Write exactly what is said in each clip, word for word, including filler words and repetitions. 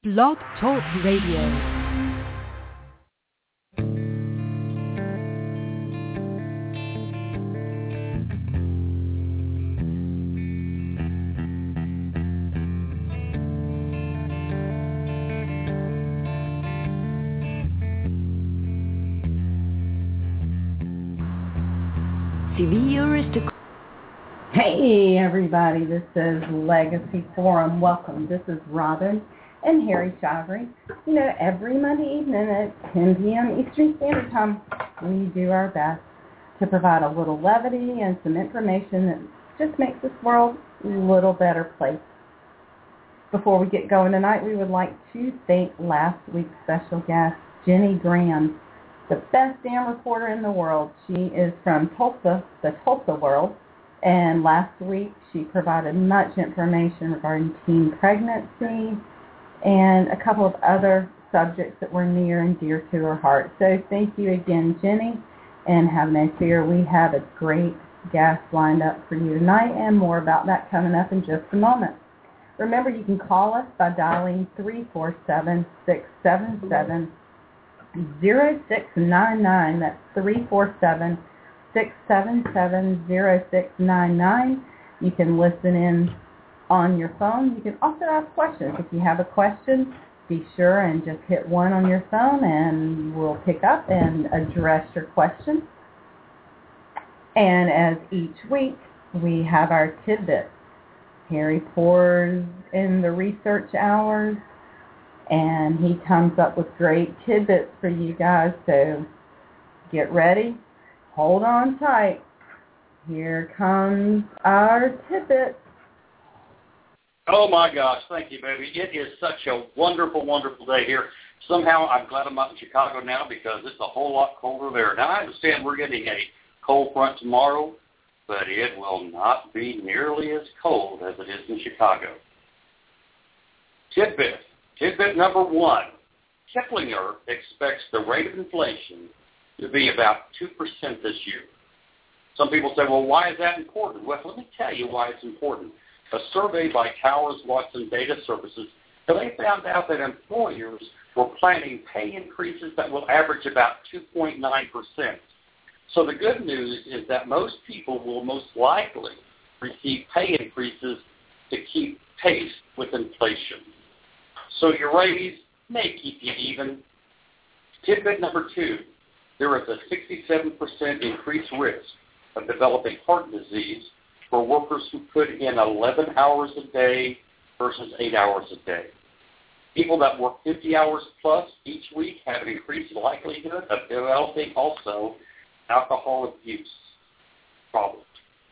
Blog Talk Radio. Hey everybody, this is Legacy Forum. Welcome. This is Robin and Harry Shivery. You know, every Monday evening at ten p.m. Eastern Standard Time, we do our best to provide a little levity and some information that just makes this world a little better place. Before we get going tonight, we would like to thank last week's special guest, Jenny Graham, the best damn reporter in the world. She is from Tulsa, the Tulsa world. And last week, she provided much information regarding teen pregnancy and a couple of other subjects that were near and dear to her heart. So thank you again, Jenny, and have no fear. We have a great guest lined up for you tonight, and more about that coming up in just a moment. Remember, you can call us by dialing three four seven, six seven seven, zero six nine nine. That's three four seven, six seven seven, zero six nine nine. You can listen in on your phone. You can also ask questions. If you have a question, be sure and just hit one on your phone and we'll pick up and address your question. And as each week, we have our tidbits. Harry pours in the research hours and he comes up with great tidbits for you guys. So get ready. Hold on tight. Here comes our tidbit. Oh, my gosh. Thank you, baby. It is such a wonderful, wonderful day here. Somehow I'm glad I'm not in Chicago now because it's a whole lot colder there. Now, I understand we're getting a cold front tomorrow, but it will not be nearly as cold as it is in Chicago. Tidbit. Tidbit number one. Kiplinger expects the rate of inflation to be about two percent this year. Some people say, well, why is that important? Well, let me tell you why it's important. A survey by Towers Watson Data Services, they found out that employers were planning pay increases that will average about two point nine percent. So the good news is that most people will most likely receive pay increases to keep pace with inflation. So your raise may keep you even. Tidbit number two. There is a sixty-seven percent increased risk of developing heart disease for workers who put in eleven hours a day versus eight hours a day. People that work fifty hours plus each week have an increased likelihood of developing also alcohol abuse problems.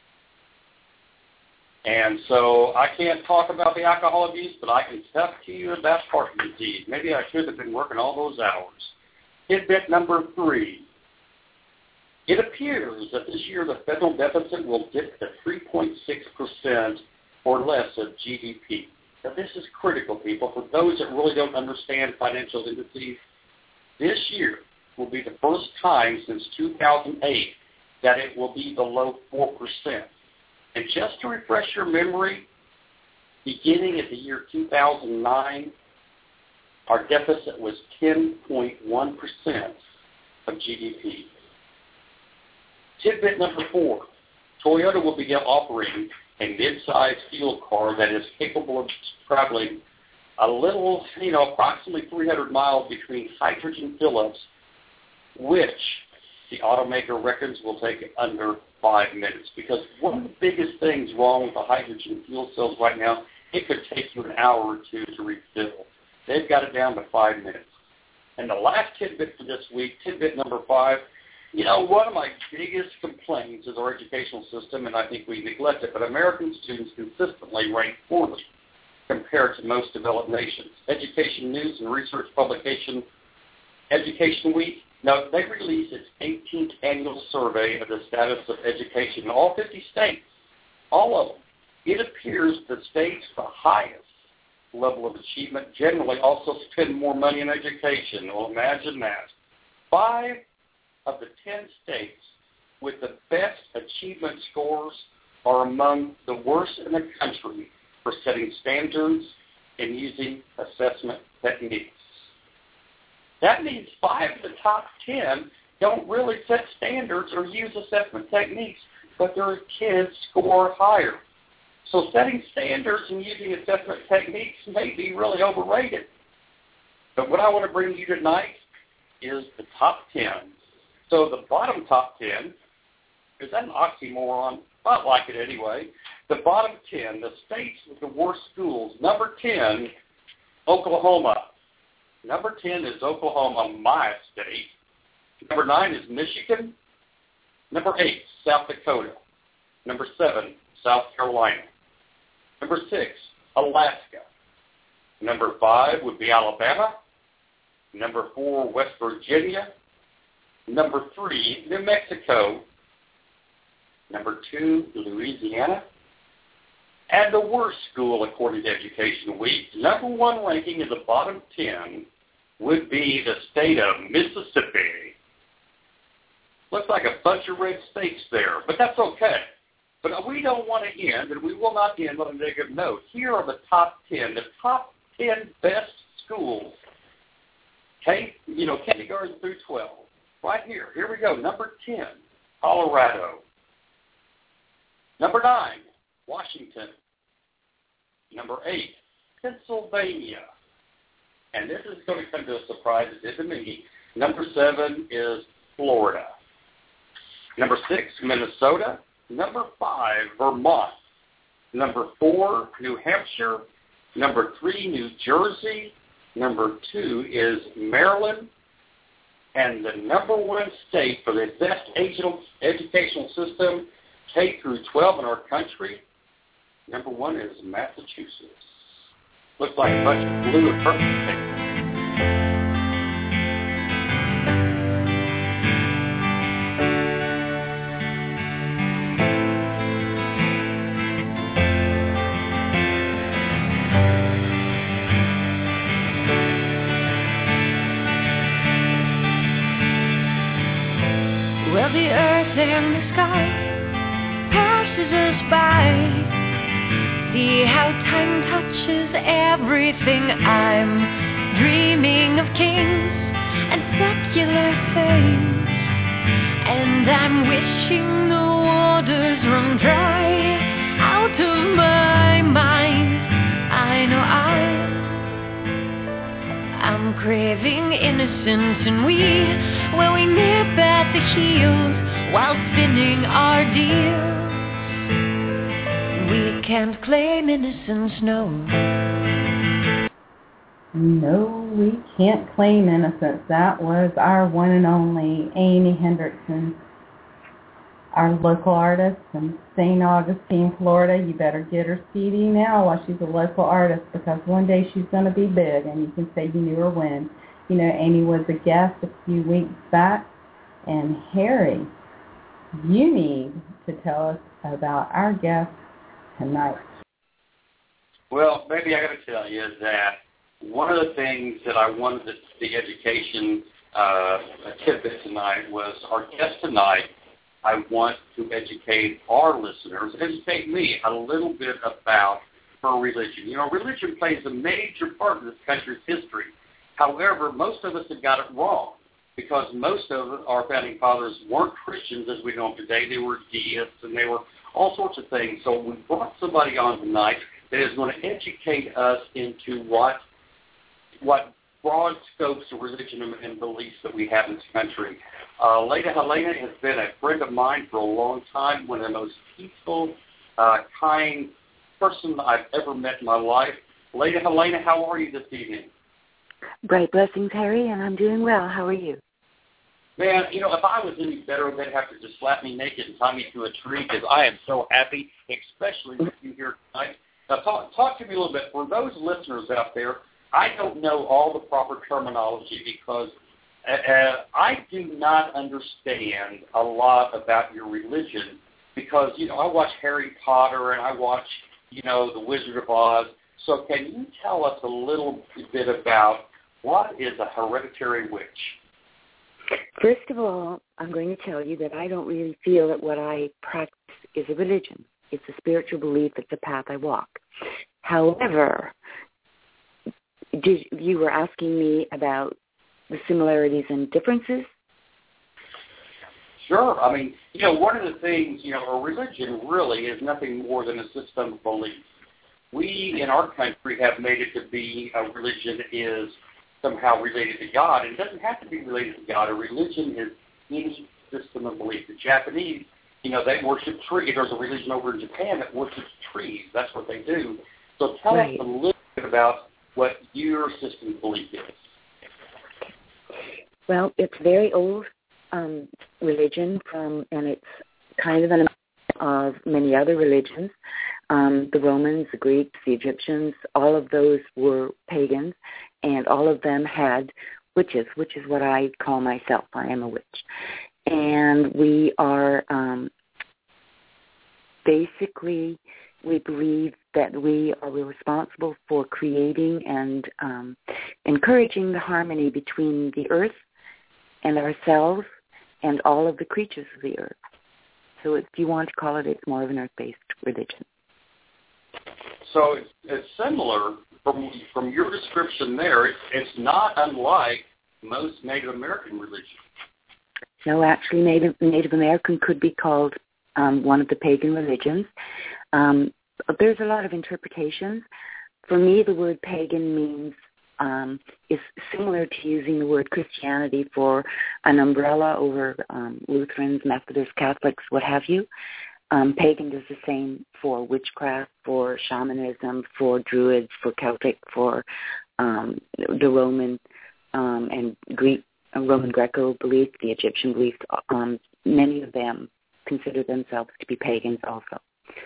And so I can't talk about the alcohol abuse, but I can talk to you about heart disease. Maybe I should have been working all those hours. Tidbit number three. It appears that this year the federal deficit will dip to three point six percent or less of G D P. Now, this is critical, people. For those that really don't understand financial indices, this year will be the first time since two thousand eight that it will be below four percent. And just to refresh your memory, beginning at the year two thousand nine, our deficit was ten point one percent of G D P. Tidbit number four, Toyota will begin operating a mid-sized fuel car that is capable of traveling a little, you know, approximately three hundred miles between hydrogen fill-ups, which the automaker reckons will take under five minutes. Because one of the biggest things wrong with the hydrogen fuel cells right now, it could take you an hour or two to refill. They've got it down to five minutes. And the last tidbit for this week, tidbit number five, you know, one of my biggest complaints is our educational system, and I think we neglect it, but American students consistently rank poorly compared to most developed nations. Education News and Research publication, Education Week, now they released its eighteenth annual survey of the status of education in all fifty states, all of them. It appears the states with the highest level of achievement generally also spend more money in education. Well, imagine that. Five of the ten states with the best achievement scores are among the worst in the country for setting standards in using assessment techniques. That means five of the top ten don't really set standards or use assessment techniques, but their kids score higher. So setting standards and using assessment techniques may be really overrated. But what I want to bring you tonight is the top ten. So the bottom top ten, is that an oxymoron? I like it anyway. The bottom ten, the states with the worst schools. Number ten, Oklahoma. Number ten is Oklahoma, my state. Number nine is Michigan. Number eight, South Dakota. Number seven, South Carolina. Number six, Alaska. Number five would be Alabama. Number four, West Virginia. Number three, New Mexico. Number two, Louisiana. And the worst school, according to Education Week, number one ranking in the bottom ten would be the state of Mississippi. Looks like a bunch of red states there, but that's okay. But we don't want to end, and we will not end on a negative note. Here are the top ten, the top ten best schools. Okay, you know, kindergarten through twelve. Right here. Here we go. Number ten, Colorado. Number nine, Washington. Number eight, Pennsylvania. And this is going to come to a surprise. It did to me. Number seven is Florida. Number six, Minnesota. Number five, Vermont. Number four, New Hampshire. Number three, New Jersey. Number two is Maryland. And the number one state for the best educational system, K through twelve in our country, number one is Massachusetts. Looks like a bunch of blue and purple states. Well, the earth and the sky passes us by. See how time touches everything. I'm dreaming of kings and secular things, and I'm wishing the waters run dry out of my mind. I know I I'm craving innocence, and we, well, we nip at the heels while spinning our deals. We can't claim innocence, no. No, we can't claim innocence. That was our one and only Amy Hendrickson, our local artist from Saint Augustine, Florida. You better get her C D now while she's a local artist, because one day she's going to be big, and you can say you knew her when. You know, Amy was a guest a few weeks back, and Harry, you need to tell us about our guest tonight. Well, maybe I got to tell you that one of the things that I wanted to, the education uh, tidbit tonight was our guest tonight. I want to educate our listeners, educate me a little bit about her religion. You know, religion plays a major part of this country's history. However, most of us have got it wrong, because most of our founding fathers weren't Christians as we know them today. They were deists, and they were all sorts of things. So we brought somebody on tonight that is going to educate us into what what broad scopes of religion and beliefs that we have in this country. Uh, Leda Helena has been a friend of mine for a long time, one of the most peaceful, uh, kind person I've ever met in my life. Leda Helena, how are you this evening? Bright blessings, Harry, and I'm doing well. How are you? Man, you know, if I was any better, they'd have to just slap me naked and tie me to a tree, because I am so happy, especially with you here tonight. Now, talk, talk to me a little bit. For those listeners out there, I don't know all the proper terminology, because uh, I do not understand a lot about your religion, because, you know, I watch Harry Potter and I watch, you know, The Wizard of Oz. So can you tell us a little bit about what is a hereditary witch? First of all, I'm going to tell you that I don't really feel that what I practice is a religion. It's a spiritual belief. It's a path I walk. However, did you were asking me about the similarities and differences? Sure. I mean, you know, one of the things, you know, a religion really is nothing more than a system of beliefs. We in our country have made it to be a religion is somehow related to God. It doesn't have to be related to God. A religion is any system of belief. The Japanese, you know, they worship trees. There's a religion over in Japan that worships trees. That's what they do. So tell right. us a little bit about what your system of belief is. Well, it's very old um, religion, from, and it's kind of an of many other religions. Um, the Romans, the Greeks, the Egyptians, all of those were pagans, and all of them had witches, which is what I call myself. I am a witch. And we are um, basically, we believe that we are responsible for creating and um, encouraging the harmony between the earth and ourselves and all of the creatures of the earth. So if you want to call it, it's more of an earth-based religion. So it's, it's similar from from your description there. It's, it's not unlike most Native American religions. No, actually, Native, Native American could be called um, one of the pagan religions. Um, there's a lot of interpretations. For me, the word pagan means um, is similar to using the word Christianity for an umbrella over um, Lutherans, Methodists, Catholics, what have you. Um, pagan does the same for witchcraft, for shamanism, for Druids, for Celtic, for um, the Roman um, and Greek, uh, Roman Greco belief, the Egyptian belief. Um, many of them consider themselves to be pagans also.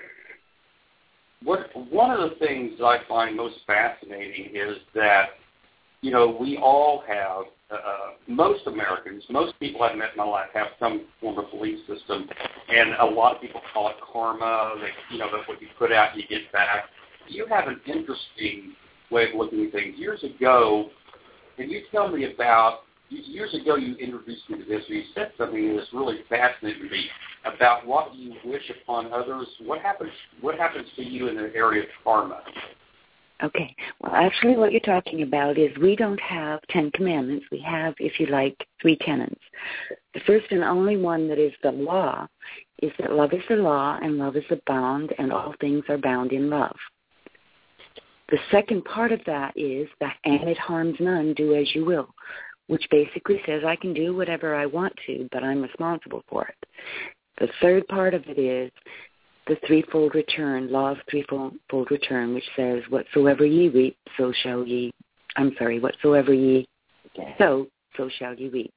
What one of the things that I find most fascinating is that, you know, we all have, uh, most Americans, most people I've met in my life have some form of belief system, and a lot of people call it karma. That, you know, that what you put out, you get back. You have an interesting way of looking at things. Years ago, can you tell me about, years ago you introduced me to this, or you said something that's really fascinating to me about what you wish upon others. What happens, what happens to you in the area of karma? Okay. Well, actually what you're talking about is we don't have Ten Commandments. We have, if you like, three tenets. The first and only one that is the law is that love is the law and love is the bond, and all things are bound in love. The second part of that is that, and it harms none, do as you will, which basically says I can do whatever I want to, but I'm responsible for it. The third part of it is the threefold return, law of threefold return, which says, whatsoever ye reap, so shall ye, I'm sorry, whatsoever ye sow, so shall ye reap.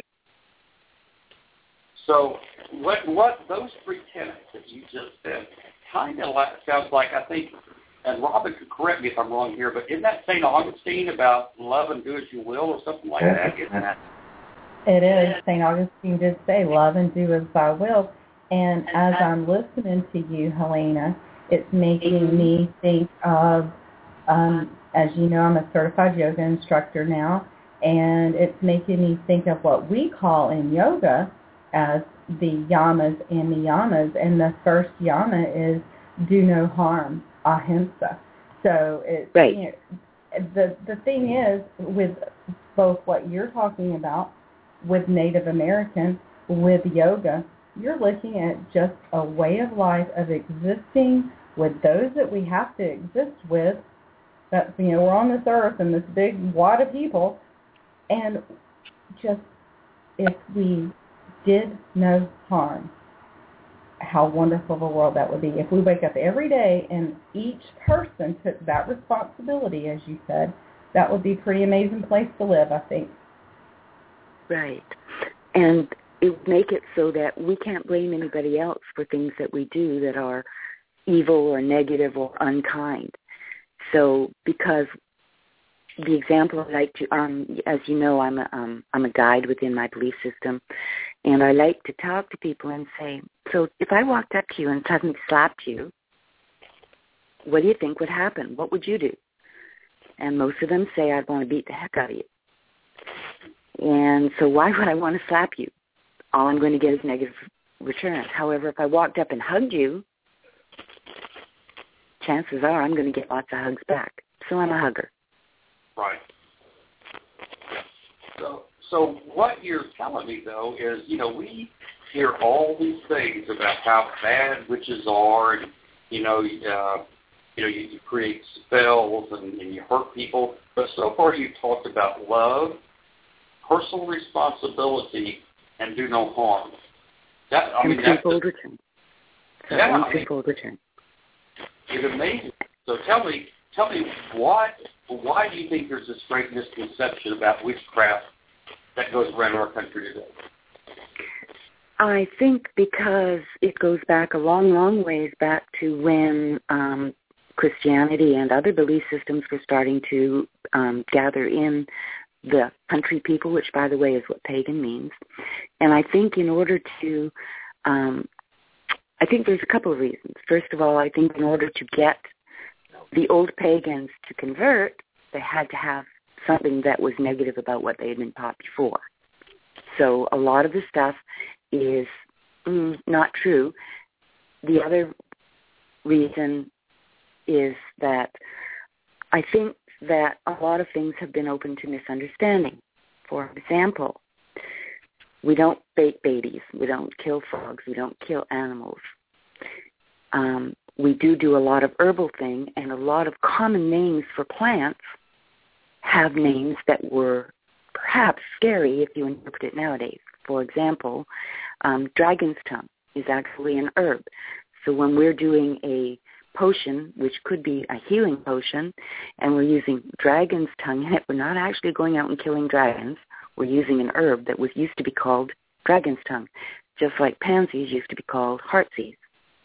So what what those three tenets that you just said kind of like, sounds like, I think, and Robin could correct me if I'm wrong here, but isn't that Saint Augustine about love and do as you will or something like that? Isn't that? It is. Saint Augustine did say, love and do as thou wilt. And as I'm listening to you, Helena, it's making me think of, um, as you know, I'm a certified yoga instructor now, and it's making me think of what we call in yoga as the yamas and niyamas. And the first yama is do no harm, ahimsa. So it's, right. You know, the the thing is, with both what you're talking about with Native American, with yoga, you're looking at just a way of life of existing with those that we have to exist with. That, you know, we're on this earth and this big wad of people, and just if we did no harm, how wonderful of a world that would be. If we wake up every day and each person took that responsibility, as you said, that would be a pretty amazing place to live, I think. Right. And it would make it so that we can't blame anybody else for things that we do that are evil or negative or unkind. So because the example I like to, um, as you know, I'm a, um, I'm a guide within my belief system, and I like to talk to people and say, so if I walked up to you and suddenly slapped you, what do you think would happen? What would you do? And most of them say, I'd want to beat the heck out of you. And so why would I want to slap you? All I'm going to get is negative return. However, if I walked up and hugged you, chances are I'm going to get lots of hugs back. So I'm a hugger. Right. So, so what you're telling me, though, is, you know, we hear all these things about how bad witches are, and, you know, uh, you know, you, you create spells and, and you hurt people. But so far you've talked about love, personal responsibility, and do no harm. That, I mean, that's twofold return. So yeah, I mean, twofold return. It's amazing. So tell me, tell me, what, why do you think there's this great misconception about witchcraft that goes around our country today? I think because it goes back a long, long ways back to when um, Christianity and other belief systems were starting to um, gather in the country people, which, by the way, is what pagan means. And I think in order to, um, I think there's a couple of reasons. First of all, I think in order to get the old pagans to convert, they had to have something that was negative about what they had been taught before. So a lot of the stuff is mm, not true. The other reason is that I think that a lot of things have been open to misunderstanding. For example, we don't bake babies, we don't kill frogs, we don't kill animals. Um, we do do a lot of herbal thing, and a lot of common names for plants have names that were perhaps scary if you interpret it nowadays. For example, um, dragon's tongue is actually an herb. So when we're doing a potion, which could be a healing potion, and we're using dragon's tongue in it, we're not actually going out and killing dragons. We're using an herb that was used to be called dragon's tongue, just like pansies used to be called heartsease.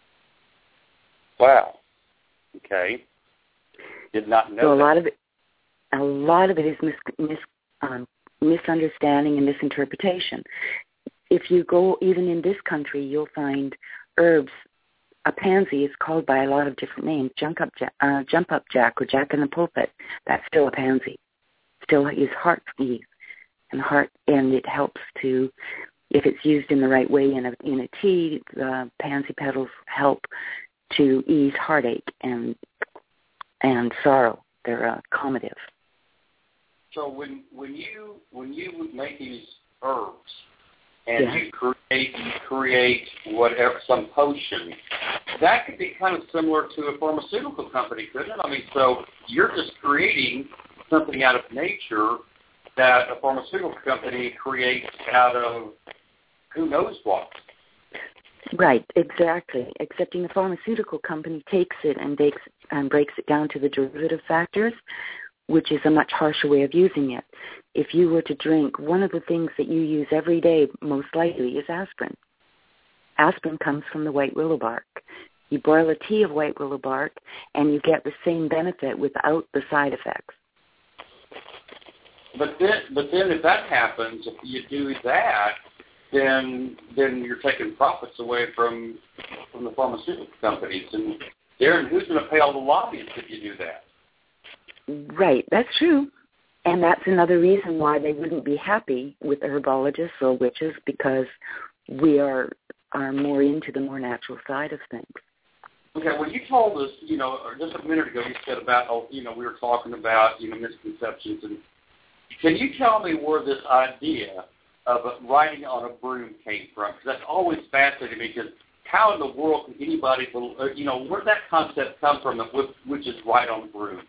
Wow. Okay. Did not know so a that. lot of it, a lot of it is mis, mis, um, misunderstanding and misinterpretation. If you go even in this country, you'll find herbs. A pansy is called by a lot of different names. Jump up, jack, uh, jump up jack, or jack in the pulpit. That's still a pansy. Still is heartsease, and heart, and it helps to, if it's used in the right way in a in a tea, the pansy petals help to ease heartache and and sorrow. They're uh, calmative. So when when you when you make these herbs and yes. you create you create whatever some potion, that could be kind of similar to a pharmaceutical company, couldn't it? I mean, so you're just creating something out of nature that a pharmaceutical company creates out of who knows what. Right, exactly. Excepting the pharmaceutical company takes it and breaks, and breaks it down to the derivative factors, which is a much harsher way of using it. If you were to drink, one of the things that you use every day most likely is aspirin. Aspirin comes from the white willow bark. You boil a tea of white willow bark, and you get the same benefit without the side effects. But then, but then if that happens, if you do that, then then you're taking profits away from from the pharmaceutical companies. And Darren, who's going to pay all the lobbyists if you do that? Right, that's true. And that's another reason why they wouldn't be happy with herbologists or witches, because we are are more into the more natural side of things. Okay, well, you told us, you know, just a minute ago, you said about, oh, you know, we were talking about, you know, misconceptions. And can you tell me where this idea of riding on a broom came from? Because that's always fascinated me, because how in the world can anybody, you know, where did that concept come from, which is ride on brooms?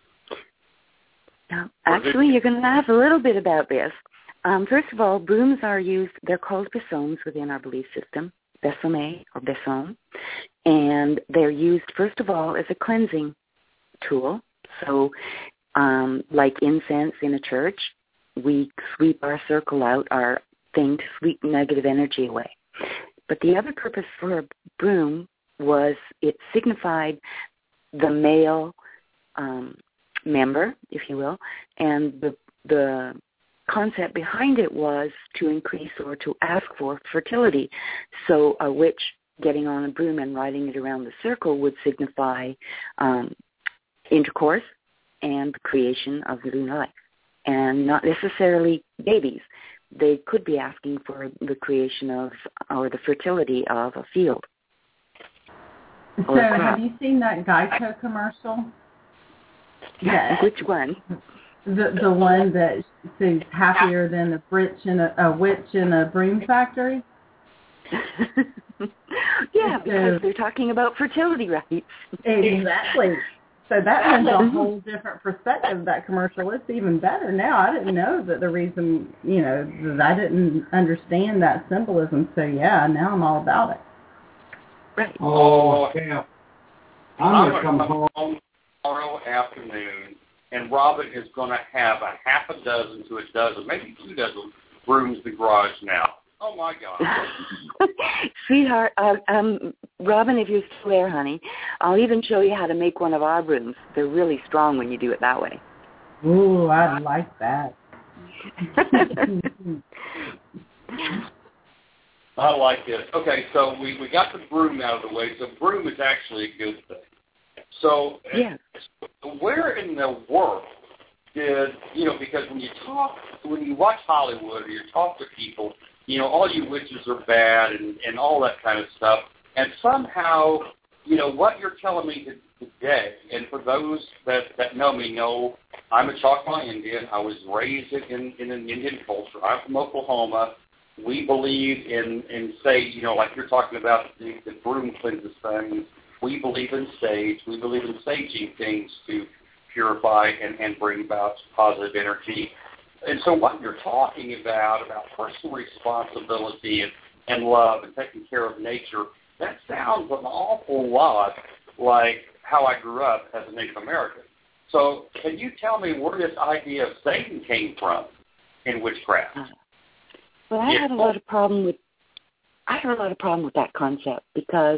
Now, actually, you're going to laugh a little bit about this. Um, first of all, brooms are used, they're called besoms within our belief system, besome or besom, and they're used, first of all, as a cleansing tool. So, um, like incense in a church, we sweep our circle out, our thing to sweep negative energy away. But the other purpose for a broom was it signified the male um, member, if you will, and the the concept behind it was to increase or to ask for fertility. So a witch getting on a broom and riding it around the circle would signify um, intercourse and the creation of new life, and not necessarily babies. They could be asking for the creation of, or the fertility of, a field. So have you seen that Geico commercial? Yeah. Which one? The the one that seems happier than a witch in a, a witch in a broom factory? Yeah, because they're talking about fertility rights. Exactly. So that has a whole different perspective, that commercial. It's even better now. I didn't know that the reason, you know, that I didn't understand that symbolism. So, yeah, now I'm all about it. Right. Oh, yeah. I'm going to come home tomorrow afternoon, and Robin is going to have a half a dozen to a dozen, maybe two dozen brooms in the garage now. Oh, my God. Sweetheart, uh, um, Robin, if you're still there, honey, I'll even show you how to make one of our brooms. They're really strong when you do it that way. Ooh, I like that. I like this. Okay, so we, we got the broom out of the way. So broom is actually a good thing. So yeah. Where in the world did, you know, because when you talk, when you watch Hollywood or you talk to people, you know, all you witches are bad and, and all that kind of stuff. And somehow, you know, what you're telling me today, and for those that, that know me know I'm a Choctaw Indian. I was raised in, in an Indian culture. I'm from Oklahoma. We believe in, in say, you know, like you're talking about the, the broom cleanses things. We believe in sage. We believe in saging things to purify and, and bring about positive energy. And so what you're talking about, about personal responsibility and, and love and taking care of nature, that sounds an awful lot like how I grew up as a Native American. So can you tell me where this idea of Satan came from in witchcraft? Well, I had a lot of problem with I had a lot of problem with that concept, because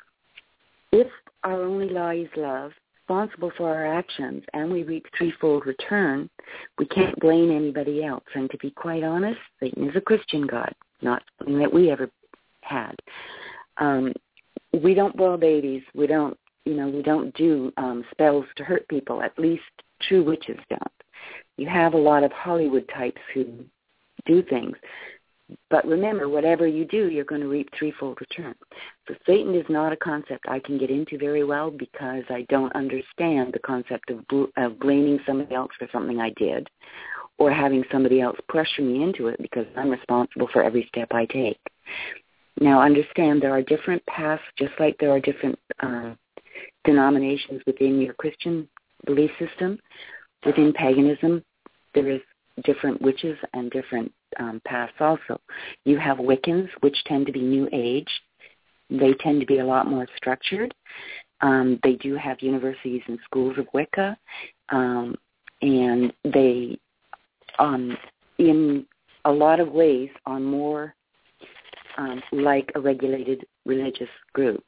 if our only law is love, responsible for our actions, and we reap threefold return, we can't blame anybody else. And to be quite honest, Satan is a Christian god, not something that we ever had. Um, we don't boil babies. We don't, you know, we don't do um, spells to hurt people. At least true witches don't. You have a lot of Hollywood types who do things. But remember, whatever you do, you're going to reap threefold return. So Satan is not a concept I can get into very well, because I don't understand the concept of, bl- of blaming somebody else for something I did, or having somebody else pressure me into it, because I'm responsible for every step I take. Now, understand there are different paths, just like there are different uh, denominations within your Christian belief system. Within paganism, there is different witches and different um, paths also. You have Wiccans, which tend to be New Age. They tend to be a lot more structured. Um, they do have universities and schools of Wicca, um, and they, um, in a lot of ways, are more um, like a regulated religious group.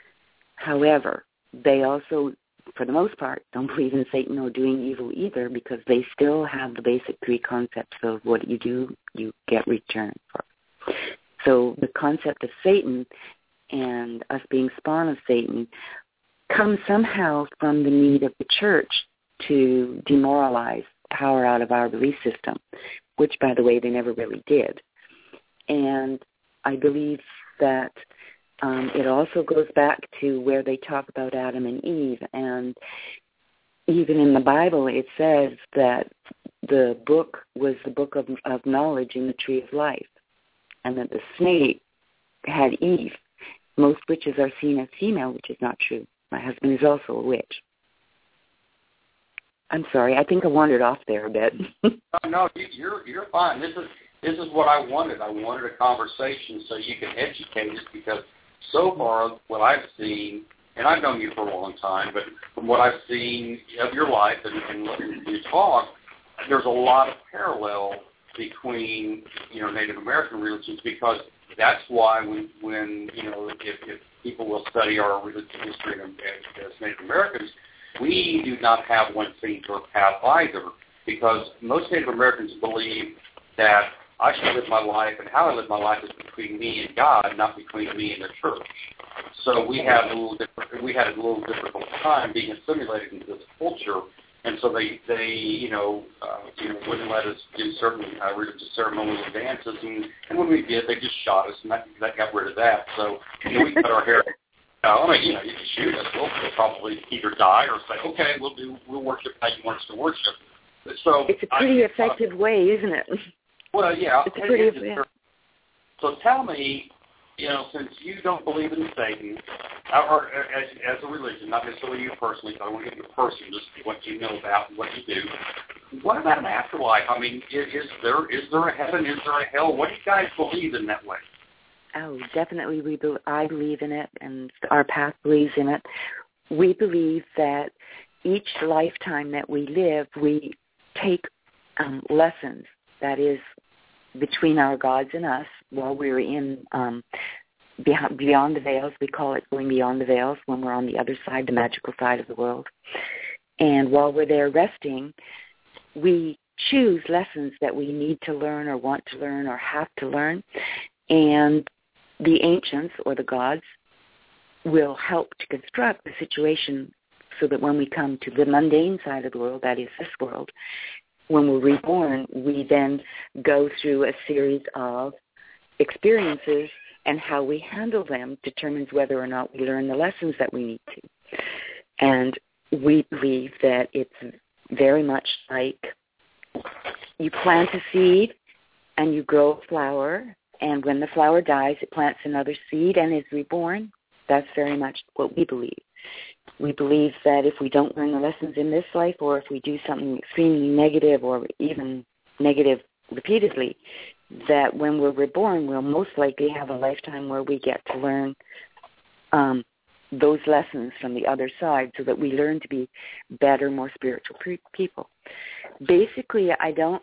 However, they also, for the most part, don't believe in Satan or doing evil either, because they still have the basic three concepts of what you do, you get return for. So the concept of Satan and us being spawn of Satan comes somehow from the need of the church to demoralize power out of our belief system, which, by the way, they never really did. And I believe that Um, it also goes back to where they talk about Adam and Eve, and even in the Bible it says that the book was the book of, of knowledge in the tree of life, and that the snake had Eve. Most witches are seen as female, which is not true. My husband is also a witch. I'm sorry, I think I wandered off there a bit. no, no, you're you're fine. This is this is what I wanted. I wanted a conversation so you can educate us, because so far, what I've seen, and I've known you for a long time, but from what I've seen of your life and, and listening to you talk, there's a lot of parallel between, you know, Native American religions, because that's why when, when you know, if, if people will study our religious history as Native Americans, we do not have one singular path either, because most Native Americans believe that I should live my life, and how I live my life is between me and God, not between me and the church. So we had a little different, we had a little difficult time being assimilated into this culture, and so they, they you know, uh, you know, wouldn't let us do certain uh, religious ceremonial dances, and, and when we did, they just shot us, and that, that got rid of that. So you know, we cut our hair. Uh, I mean, you know, you can shoot us. We'll, we'll probably either die or say, okay, we'll do, we'll worship how you want us to worship. So it's a pretty I, effective uh, way, isn't it? Well, yeah. It's pretty it, effective. So tell me, you know, since you don't believe in Satan, or, or as, as a religion, not necessarily you personally, so I want to get your personal, just what you know about and what you do. What about an afterlife? I mean, is, is there is there a heaven? Is there a hell? What do you guys believe in that way? Oh, definitely. We be, I believe in it, and our path believes in it. We believe that each lifetime that we live, we take um, lessons. That is, between our gods and us, while we're in um, beyond the veils. We call it going beyond the veils when we're on the other side, the magical side of the world. And while we're there resting, we choose lessons that we need to learn or want to learn or have to learn. And the ancients or the gods will help to construct the situation so that when we come to the mundane side of the world, that is this world, when we're reborn, we then go through a series of experiences, and how we handle them determines whether or not we learn the lessons that we need to. And we believe that it's very much like you plant a seed and you grow a flower, and when the flower dies, it plants another seed and is reborn. That's very much what we believe. We believe that if we don't learn the lessons in this life, or if we do something extremely negative or even negative repeatedly, that when we're reborn, we'll most likely have a lifetime where we get to learn um, those lessons from the other side so that we learn to be better, more spiritual pre- people. Basically, I don't,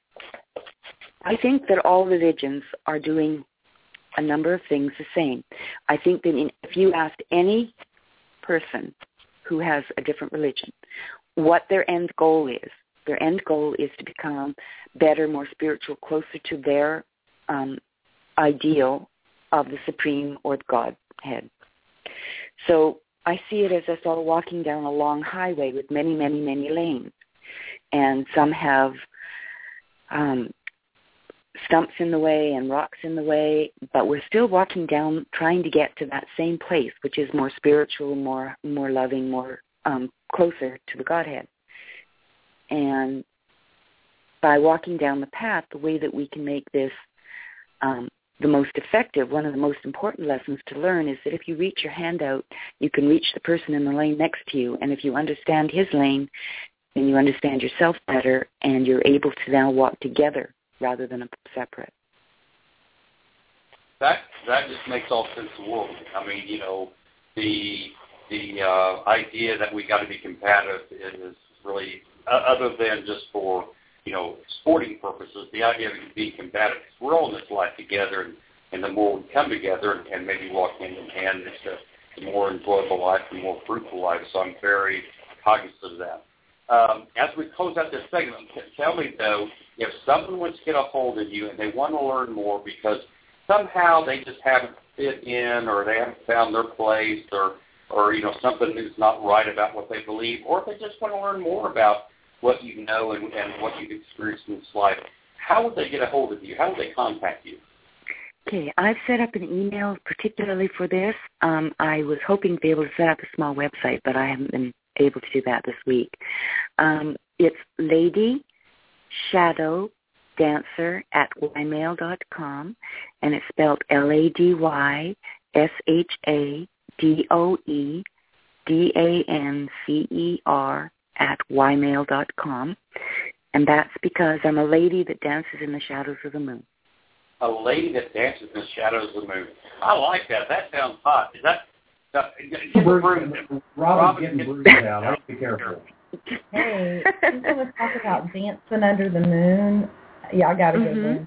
I think that all religions are doing a number of things the same. I think that in, if you asked any person who has a different religion what their end goal is, their end goal is to become better, more spiritual, closer to their um, ideal of the Supreme or the Godhead. So I see it as us all walking down a long highway with many, many, many lanes. And some have um, stumps in the way and rocks in the way, but we're still walking down trying to get to that same place, which is more spiritual, more more loving, more um, closer to the Godhead. And by walking down the path, the way that we can make this um, the most effective, one of the most important lessons to learn is that if you reach your hand out, you can reach the person in the lane next to you. And if you understand his lane, then you understand yourself better, and you're able to now walk together rather than separate. That that just makes all sense in the world. I mean, you know, the the uh, idea that we got to be competitive is really, uh, other than just for, you know, sporting purposes, the idea of being competitive. We're all in this life together, and, and the more we come together and, and maybe walk hand in hand, it's a, a more enjoyable life and more fruitful life. So I'm very cognizant of that. Um, as we close out this segment, tell me, though, if someone wants to get a hold of you and they want to learn more because somehow they just haven't fit in, or they haven't found their place, or, or you know, something is not right about what they believe, or if they just want to learn more about what you know and, and what you've experienced in this life, how would they get a hold of you? How would they contact you? Okay, I've set up an email particularly for this. Um, I was hoping to be able to set up a small website, but I haven't been able to do that this week. Um, it's Lady Shadow Dancer at ymail dot com, and it's spelled L A D Y S H A D O E D A N C E R at ymail dot com, and that's because I'm a lady that dances in the shadows of the moon. A lady that dances in the shadows of the moon. I like that. That sounds hot. Is that... Uh, get the broom. Robin's getting bruised out. I have to be careful. Hey, people would talk about dancing under the moon. Yeah, I got to mm-hmm. go there.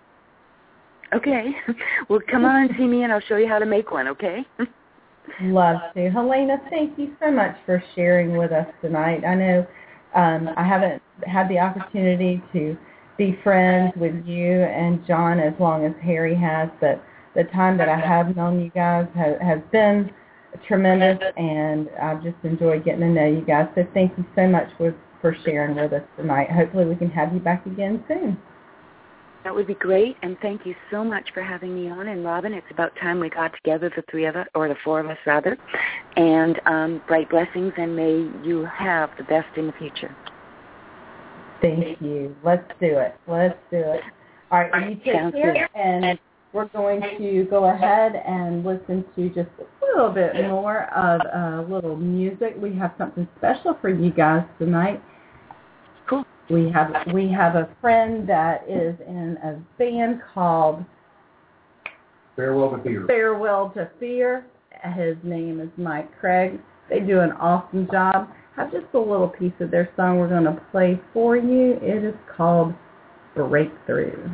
Okay. Well, come on and see me, and I'll show you how to make one, okay? Love to. Helena, thank you so much for sharing with us tonight. I know um, I haven't had the opportunity to be friends with you and John as long as Harry has, but the time that I have known you guys has, has been tremendous, and I've just enjoyed getting to know you guys. So thank you so much for, for sharing with us tonight. Hopefully we can have you back again soon. That would be great, and thank you so much for having me on. And Robin, it's about time we got together, the three of us, or the four of us rather, and um, bright blessings, and may you have the best in the future. Thank you. Let's do it. Let's do it. All right, well, you take care, and we're going to go ahead and listen to just a little bit more of a little music. We have something special for you guys tonight. Cool. We have we have a friend that is in a band called Farewell to Fear. Farewell to Fear. His name is Mike Craig. They do an awesome job. Have just a little piece of their song we're going to play for you. It is called Breakthrough.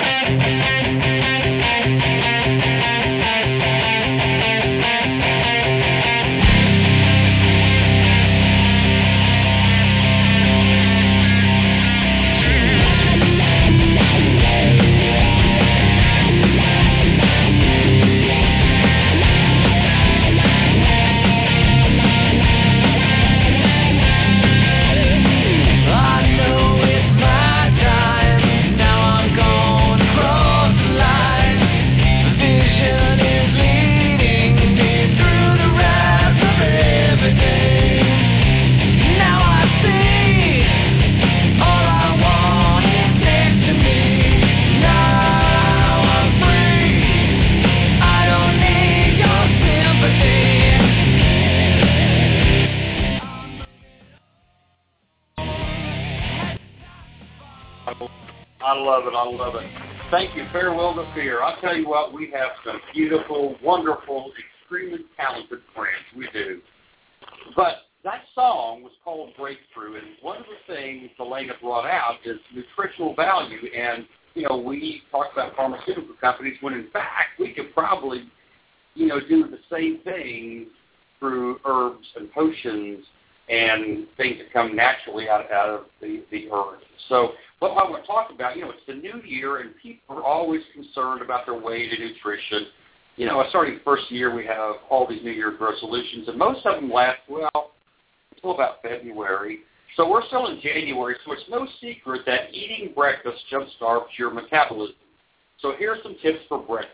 I love it. I love it. Thank you. Farewell to Fear. I'll tell you what, we have some beautiful, wonderful, extremely talented friends. We do. But that song was called Breakthrough, and one of the things Elena brought out is nutritional value. And, you know, we talked about pharmaceutical companies when, in fact, we could probably, you know, do the same thing through herbs and potions and things that come naturally out, out of the, the earth. So what I want to talk about, you know, it's the new year, and people are always concerned about their way to nutrition. You know, starting the first year, we have all these New Year's resolutions, and most of them last, well, until about February. So we're still in January, so it's no secret that eating breakfast jumpstarts your metabolism. So here's some tips for breakfast.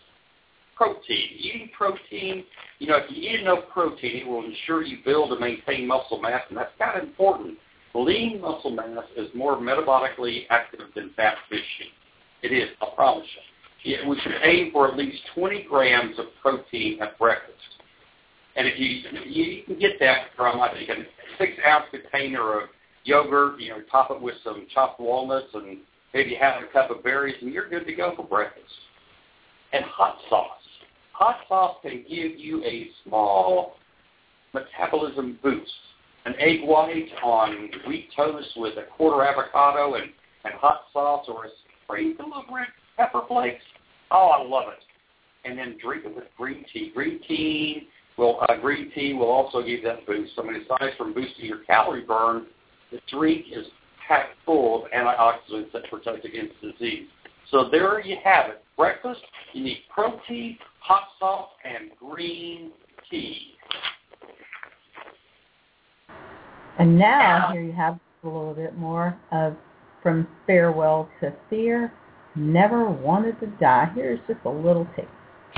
Protein. Eating protein, you know, if you eat enough protein, it will ensure you build and maintain muscle mass, and that's kind of important. Lean muscle mass is more metabolically active than fat tissue. It is, I promise you. Yeah, we should aim for at least twenty grams of protein at breakfast. And if you you can get that from, I think, a six-ounce container of yogurt, you know, top it with some chopped walnuts and maybe half a cup of berries, and you're good to go for breakfast. And hot sauce. Hot sauce can give you a small metabolism boost. An egg white on wheat toast with a quarter avocado and, and hot sauce, or a sprinkle of red pepper flakes. Oh, I love it. And then drink it with green tea. Green tea will uh, green tea will also give that boost. I mean, aside from boosting your calorie burn, the drink is packed full of antioxidants that protect against disease. So there you have it. Breakfast, you need protein, hot sauce, and green tea. And now, here you have a little bit more of From Farewell to Fear, Never Wanted to Die. Here's just a little taste.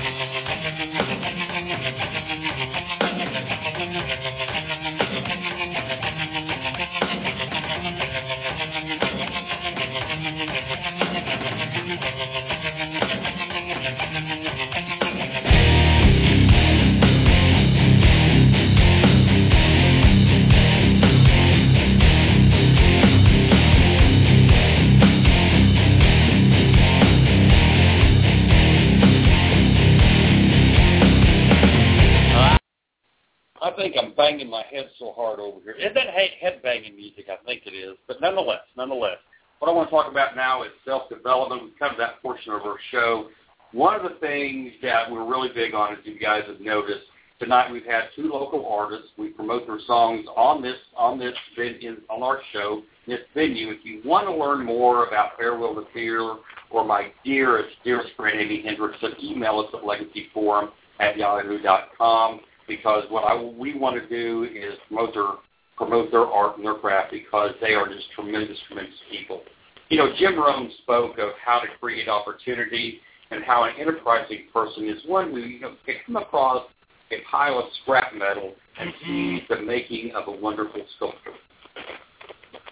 I think I'm banging my head so hard over here. Isn't that head banging music? I think it is. But nonetheless, nonetheless, what I want to talk about now is self-development. We've covered that portion of our show. One of the things that we're really big on, as you guys have noticed, tonight we've had two local artists. We promote their songs on this on this on our show, this venue. If you want to learn more about Farewell to Fear or my dearest, dearest friend Amy Hendrickson, email us at legacyforum at yahoo dot com. Because what I, we want to do is promote their, promote their art and their craft, because they are just tremendous, tremendous people. You know, Jim Rohn spoke of how to create opportunity and how an enterprising person is one who, you know, can come across a pile of scrap metal and see the making of a wonderful sculpture.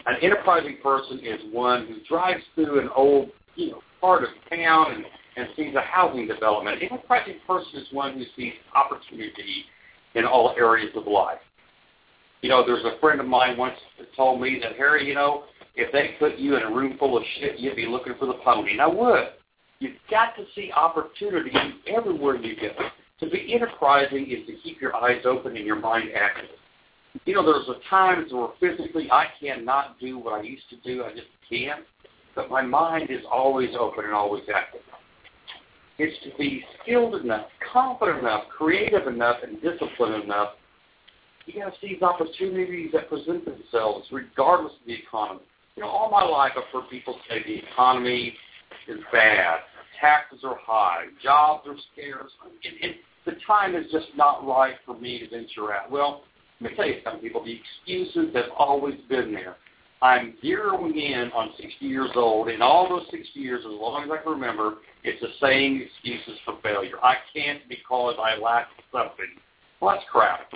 An enterprising person is one who drives through an old, you know, part of town and, and sees a housing development. An enterprising person is one who sees opportunity in all areas of life. You know, there's a friend of mine once that told me that, Harry, you know, if they put you in a room full of shit, you'd be looking for the pony. And I would. You've got to see opportunity everywhere you go. To be enterprising is to keep your eyes open and your mind active. You know, there's a times where physically I cannot do what I used to do. I just can't. But my mind is always open and always active. It's to be skilled enough, confident enough, creative enough, and disciplined enough. You got to seize opportunities that present themselves regardless of the economy. You know, all my life I've heard people say the economy is bad, taxes are high, jobs are scarce, and, and the time is just not right for me to venture out. Well, let me tell you something, people. The excuses have always been there. I'm zeroing in on sixty years old, and all those sixty years, as long as I can remember, it's the same excuses for failure. I can't because I lack something. Well, that's crap.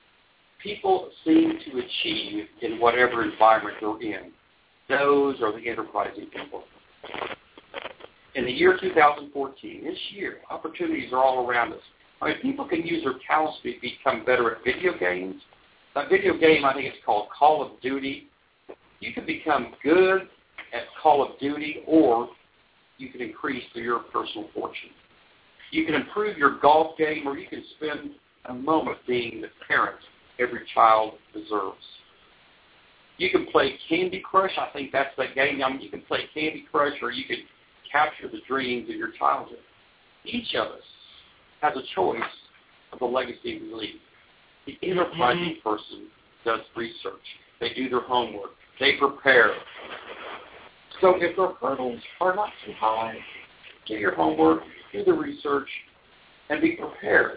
People seem to achieve in whatever environment they're in. Those are the enterprising people. In the year two thousand fourteen, this year, opportunities are all around us. I mean, people can use their talents to become better at video games. A video game, I think it's called Call of Duty. You can become good at Call of Duty, or you can increase your personal fortune. You can improve your golf game, or you can spend a moment being the parent every child deserves. You can play Candy Crush. I think that's the game. I mean, you can play Candy Crush, or you can capture the dreams of your childhood. Each of us has a choice of the legacy we leave. The enterprising person does research. They do their homework. They prepare. So if the hurdles are not too high, do your homework, do the research, and be prepared.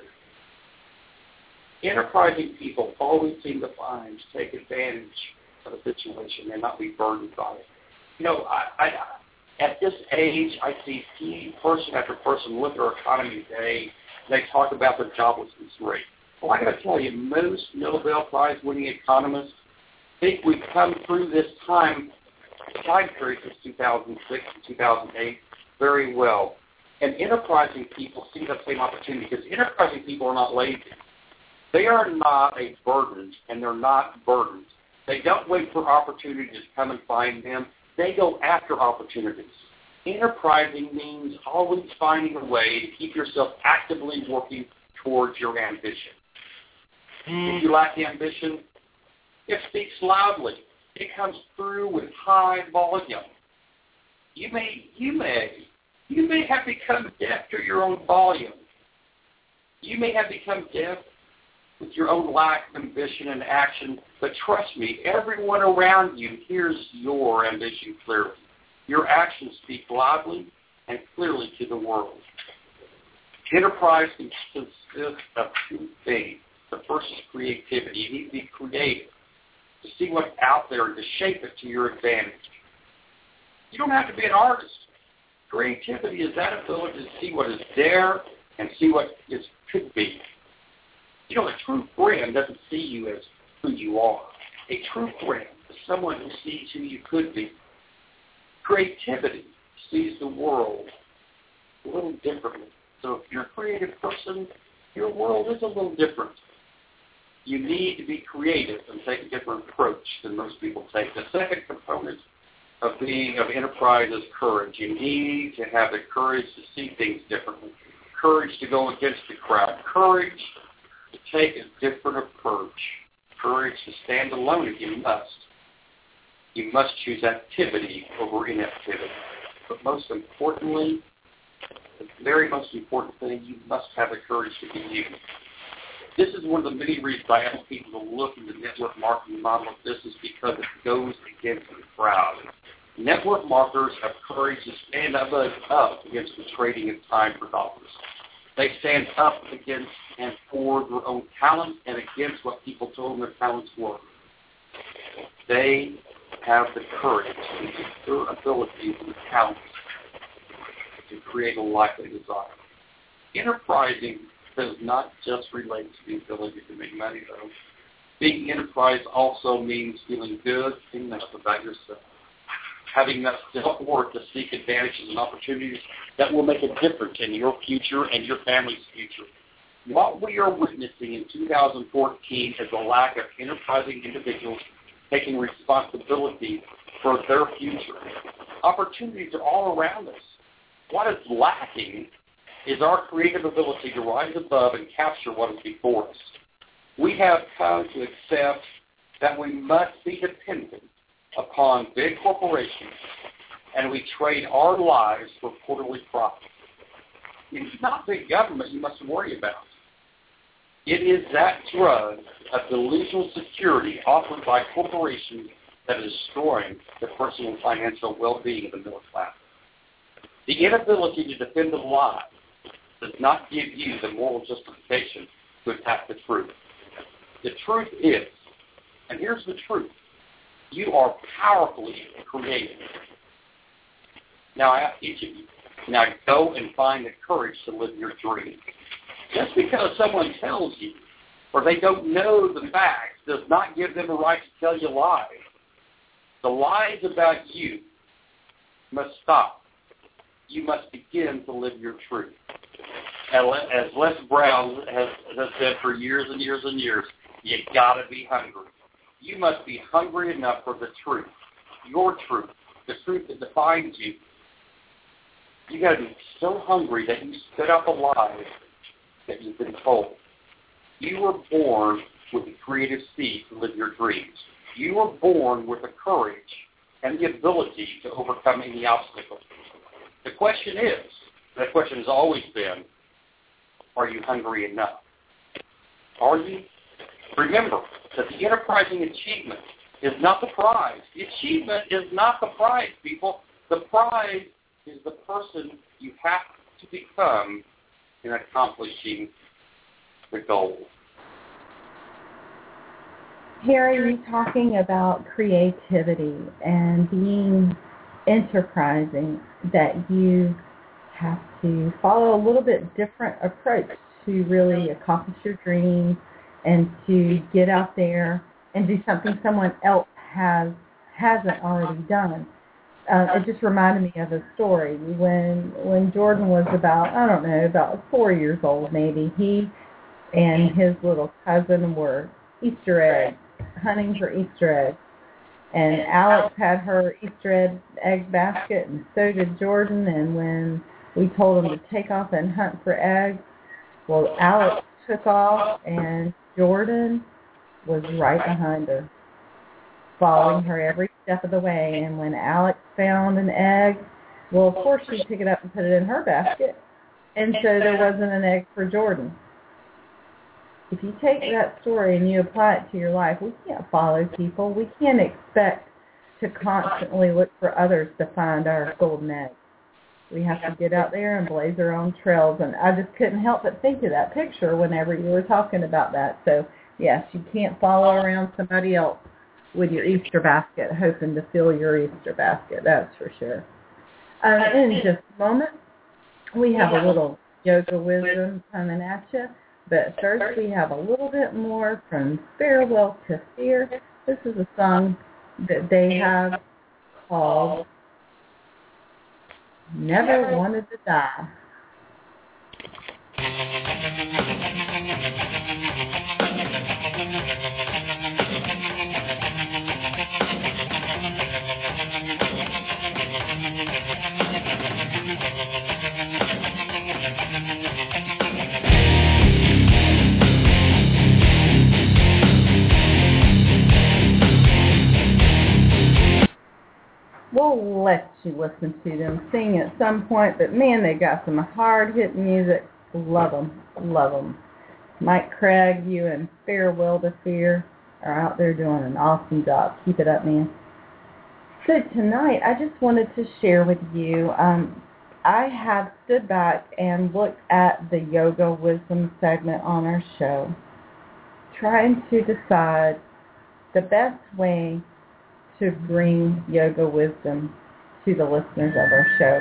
Enterprising people always seem to find to take advantage of a situation and not be burdened by it. You know, I, I, at this age, I see person after person look at our economy today, and they talk about the joblessness rate. Well, I got to tell you, most Nobel Prize-winning economists think we've come through this time, time period since two thousand six and two thousand eight very well. And enterprising people see that same opportunity because enterprising people are not lazy. They are not a burden, and they're not burdened. They don't wait for opportunities to come and find them. They go after opportunities. Enterprising means always finding a way to keep yourself actively working towards your ambition. If you lack ambition, it speaks loudly. It comes through with high volume. You may, you may, you may have become deaf to your own volume. You may have become deaf with your own lack of ambition and action, but trust me, everyone around you hears your ambition clearly. Your actions speak loudly and clearly to the world. Enterprise consists of two things. The first is creativity. You need to be creative, to see what's out there and to shape it to your advantage. You don't have to be an artist. Creativity is that ability to see what is there and see what is could be. You know, a true friend doesn't see you as who you are. A true friend is someone who sees who you could be. Creativity sees the world a little differently. So if you're a creative person, your world is a little different. You need to be creative and take a different approach than most people take. The second component of being of enterprise is courage. You need to have the courage to see things differently, courage to go against the crowd, courage to take a different approach, courage to stand alone if you must. You must choose activity over inactivity. But most importantly, the very most important thing, you must have the courage to be you. This is one of the many reasons I ask people to look into the network marketing model of business because it goes against the crowd. Network marketers have courage to stand up, up against the trading of time for dollars. They stand up against and for their own talent and against what people told them their talents were. They have the courage to use their abilities and talents to create a life they desire. Enterprising does not just relate to the ability to make money, though. Being enterprise also means feeling good enough about yourself, having enough self-worth to seek advantages and opportunities that will make a difference in your future and your family's future. What we are witnessing in two thousand fourteen is a lack of enterprising individuals taking responsibility for their future. Opportunities are all around us. What is lacking is our creative ability to rise above and capture what is before us. We have come to accept that we must be dependent upon big corporations, and we trade our lives for quarterly profits. It's not big government you must worry about. It is that drug of delusional security offered by corporations that is destroying the personal and financial well-being of the middle class. The inability to defend the lie does not give you the moral justification to attack the truth. The truth is, and here's the truth, you are powerfully created. Now I ask each of you, now go and find the courage to live your dream. Just because someone tells you or they don't know the facts does not give them a right to tell you lies. The lies about you must stop. You must begin to live your truth. As Les Brown has, has said for years and years and years, you got to be hungry. You must be hungry enough for the truth, your truth, the truth that defines you. You got to be so hungry that you spit out the lies that you've been told. You were born with the creative seed to live your dreams. You were born with the courage and the ability to overcome any obstacle. The question is, the question has always been, are you hungry enough? Are you? Remember that the enterprising achievement is not the prize. The achievement is not the prize, people. The prize is the person you have to become in accomplishing the goal. Harry, you're talking about creativity and being enterprising, that you have to follow a little bit different approach to really accomplish your dreams and to get out there and do something someone else has, hasn't already done. Uh, it just reminded me of a story. When when Jordan was about, I don't know, about four years old maybe, he and his little cousin were Easter eggs, hunting for Easter eggs. And Alex had her Easter egg, egg basket, and so did Jordan. And when we told him to take off and hunt for eggs, well, Alex took off, and Jordan was right behind her, following her every step of the way. And when Alex found an egg, well, of course she'd pick it up and put it in her basket. And so there wasn't an egg for Jordan. If you take that story and you apply it to your life, we can't follow people. We can't expect to constantly look for others to find our golden egg. We have to get out there and blaze our own trails. And I just couldn't help but think of that picture whenever you were talking about that. So, yes, you can't follow around somebody else with your Easter basket hoping to fill your Easter basket, that's for sure. Um, in just a moment, we have a little yoga wisdom coming at you. But first, we have a little bit more from Farewell to Fear. This is a song that they have called Never Wanted to Die. We'll let you listen to them sing at some point, but man, they got some hard-hitting music. Love them, love them. Mike Craig, you and Farewell to Fear are out there doing an awesome job. Keep it up, man. So tonight, I just wanted to share with you, um, I have stood back and looked at the Yoga Wisdom segment on our show, trying to decide the best way to bring yoga wisdom to the listeners of our show.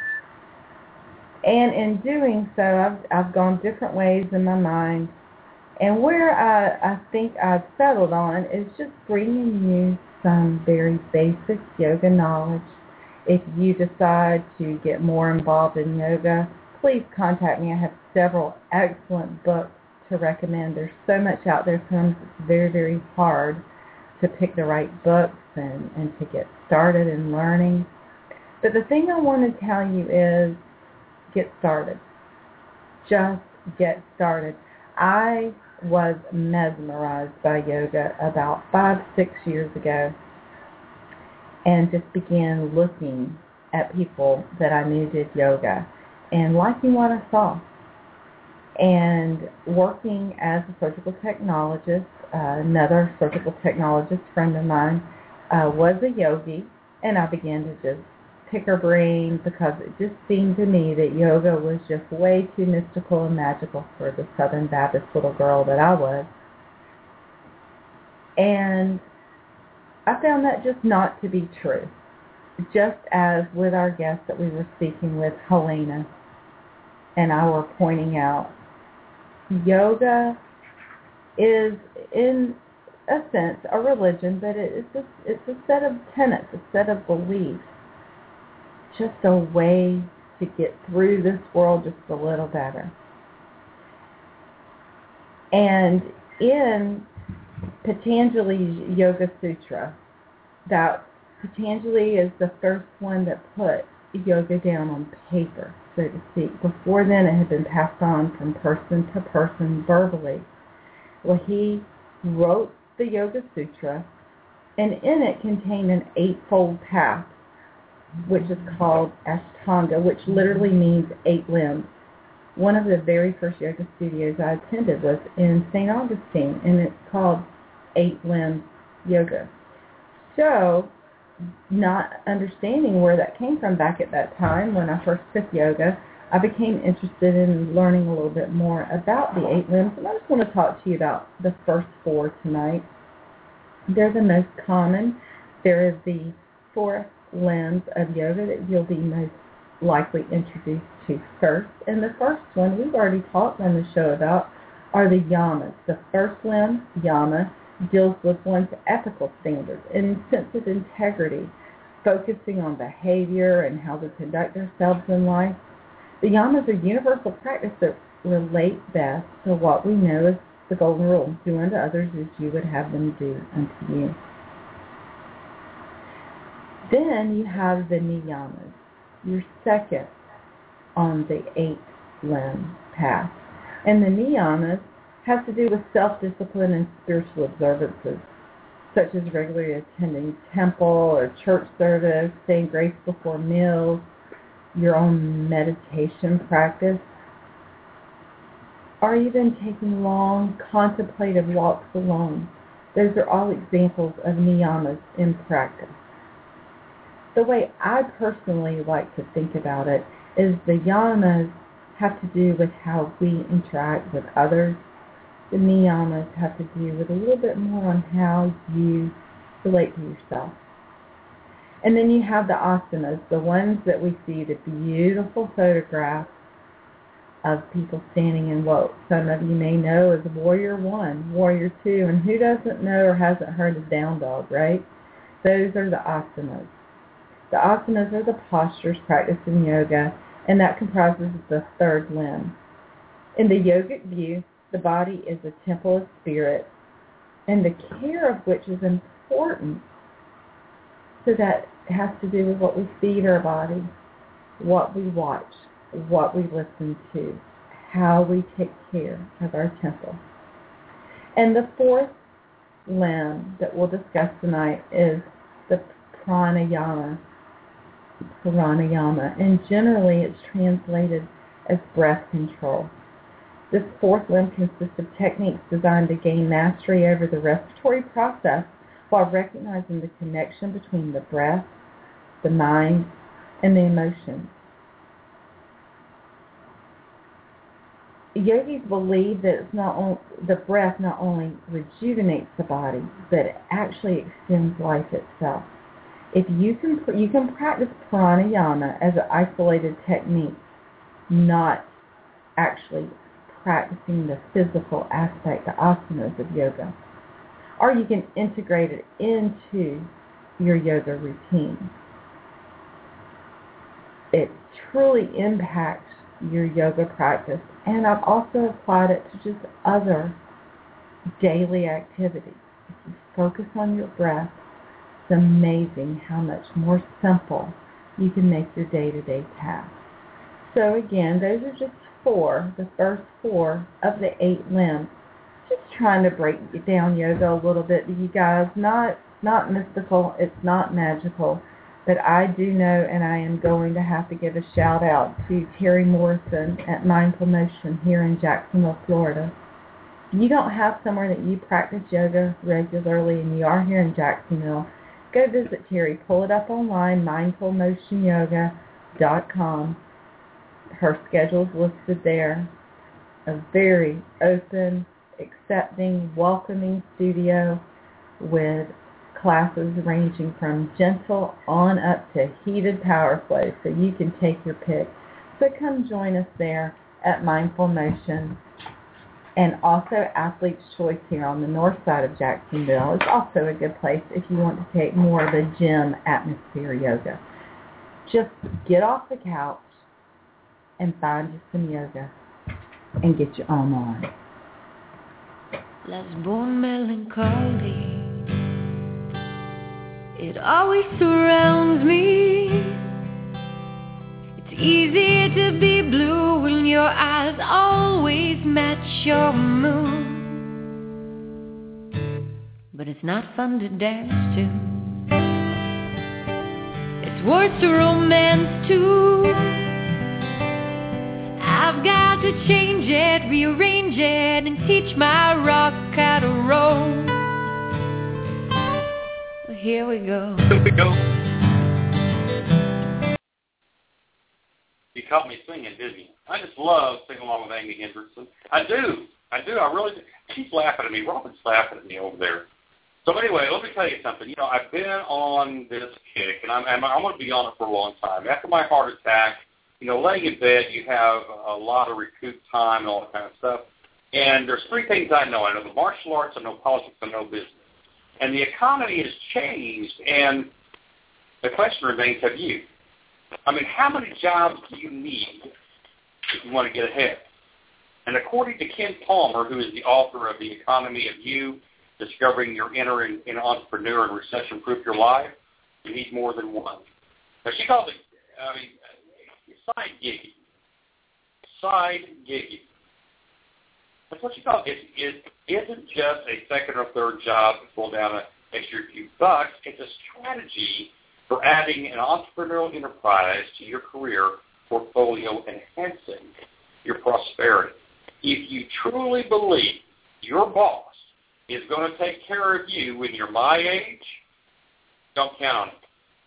And in doing so, I've, I've gone different ways in my mind, And where I, I think I've settled on is just bringing you some very basic yoga knowledge. If you decide to get more involved in yoga, please contact me. I have several excellent books to recommend. There's so much out there. Sometimes it's very, very hard to pick the right books and, and to get started in learning. But the thing I want to tell you is get started. Just get started. I was mesmerized by yoga about five, six years ago and just began looking at people that I knew did yoga and liking what I saw. And working as a surgical technologist, uh, another surgical technologist friend of mine uh, was a yogi, and I began to just pick her brain because it just seemed to me that yoga was just way too mystical and magical for the Southern Baptist little girl that I was. And I found that just not to be true. Just as with our guest that we were speaking with, Helena, and I were pointing out, yoga is, in a sense, a religion, but it's a, it's a set of tenets, a set of beliefs, just a way to get through this world just a little better. And in Patanjali's Yoga Sutra, that Patanjali is the first one that put yoga down on paper, so to speak. Before then, it had been passed on from person to person verbally. Well, he wrote the Yoga Sutra, and in it contained an eightfold path, which is called Ashtanga, which literally means eight limbs. One of the very first yoga studios I attended was in Saint Augustine, and it's called Eight Limbs Yoga. So, not understanding where that came from back at that time when I first took yoga, I became interested in learning a little bit more about the eight limbs, and I just want to talk to you about the first four tonight. They're the most common. There is the fourth limbs of yoga that you'll be most likely introduced to first. And the first one we've already talked on the show about are the yamas. The first limb, yama, deals with one's ethical standards and sense of integrity, focusing on behavior and how we conduct ourselves in life. The yamas are universal practice that relate best to what we know as the golden rule: do unto others as you would have them do unto you. Then you have the niyamas, your second on the eight limb path. And the niyamas have to do with self-discipline and spiritual observances, such as regularly attending temple or church service, saying grace before meals, your own meditation practice, or even taking long contemplative walks alone. Those are all examples of niyamas in practice. The way I personally like to think about it is the yamas have to do with how we interact with others. The niyamas have to do with a little bit more on how you relate to yourself. And then you have the asanas, the ones that we see, the beautiful photographs of people standing in what some of you may know as Warrior One, Warrior Two, and who doesn't know or hasn't heard of Down Dog, right? Those are the asanas. The asanas are the postures practiced in yoga, and that comprises the third limb. In the yogic view, the body is a temple of spirit, and the care of which is important. So that has to do with what we feed our body, what we watch, what we listen to, how we take care of our temple. And the fourth limb that we'll discuss tonight is the pranayama. Pranayama, and generally it's translated as breath control. This fourth limb consists of techniques designed to gain mastery over the respiratory process while recognizing the connection between the breath, the mind, and the emotions. Yogis believe that it's not only, the breath not only rejuvenates the body, but it actually extends life itself. If you can, you can practice pranayama as an isolated technique, not actually practicing the physical aspect, the asanas of yoga. Or you can integrate it into your yoga routine. It truly impacts your yoga practice, and I've also applied it to just other daily activities. If you focus on your breath, it's amazing how much more simple you can make your day-to-day tasks. So again, those are just four, the first four of the eight limbs. Just trying to break down yoga a little bit to you guys. Not not mystical, it's not magical, but I do know, and I am going to have to give a shout out to Terry Morrison at Mindful Motion here in Jacksonville, Florida. If you don't have somewhere that you practice yoga regularly and you are here in Jacksonville, go visit Terry. Pull it up online, mindful motion yoga dot com. Her schedule's listed there. A very open, accepting, welcoming studio with classes ranging from gentle on up to heated power flow, so you can take your pick. So come join us there at Mindful Motion. And also Athlete's Choice here on the north side of Jacksonville is also a good place if you want to take more of a gym atmosphere yoga. Just get off the couch and find you some yoga and get your own on. Life's born melancholy. It always surrounds me. It's easy to be blue when your eyes always match your mood. But it's not fun to dance to. It's worse to romance too. I've got to change it, rearrange it, and teach my rock how to roll. Here we go. Here we go. You caught me singing, didn't you? I just love singing along with Amy Hendrickson. I do. I do. I really do. She's laughing at me. Robin's laughing at me over there. So anyway, let me tell you something. You know, I've been on this kick, and I'm, I'm, I'm going to be on it for a long time. After my heart attack, you know, laying in bed, you have a lot of recoup time and all that kind of stuff. And there's three things I know. I know the martial arts, I know politics, I know business. And the economy has changed, and the question remains, have you? I mean, how many jobs do you need if you want to get ahead? And according to Ken Palmer, who is the author of The Economy of You, Discovering Your Inner in, in Entrepreneur and Recession-Proof Your Life, you need more than one. Now, she calls it, I mean, side gigging. Side gigging. That's what she calls it. It isn't just a second or third job to pull down an extra few bucks. It's a strategy for adding an entrepreneurial enterprise to your career portfolio, enhancing your prosperity. If you truly believe your boss is going to take care of you when you're my age, don't count on it.